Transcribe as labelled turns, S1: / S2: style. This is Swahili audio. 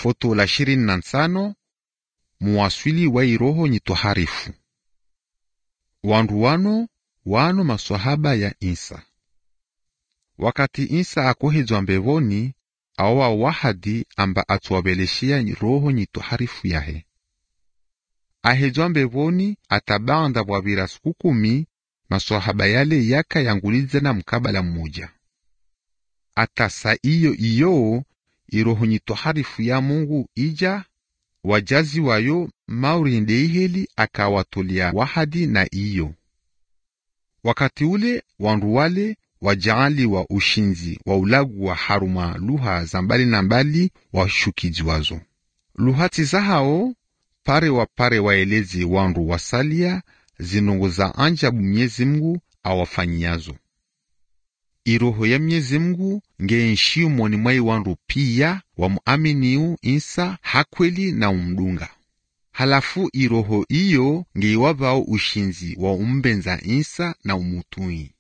S1: Foto la 25, muwaswili wa iroho nyitoharifu. Wandu wano maswahaba ya Isa. Wakati Isa akohezwa mbevoni, awa wahadi amba atuwabeleshia roho nyitoharifu yahe. Ahezwa mbevoni atabanda wabira siku 10, maswahaba yale yaka yangulize na mkabala mmoja. Atasa iyo iroho nyitoharifu ya Mungu ija, wajazi wayo maurinde iheli akawatolia wahadi na iyo. Wakati ule wandu wale wajaali wa ushinzi wa ulagu wa haruma luha zambali na mbali wa shukizi wazo. Luhati za hao pare waelezi wandu wasalia zinongo za anjabu Mwenyezi Mungu awafanyazo. Iroho ya Mwenyezi Mungu ngeenshio mwoni mwai wandu pia wa muaminiu Isa hakweli na umdunga. Halafu iroho iyo ngeiwavao ushinzi wa umbenza Isa na umutui.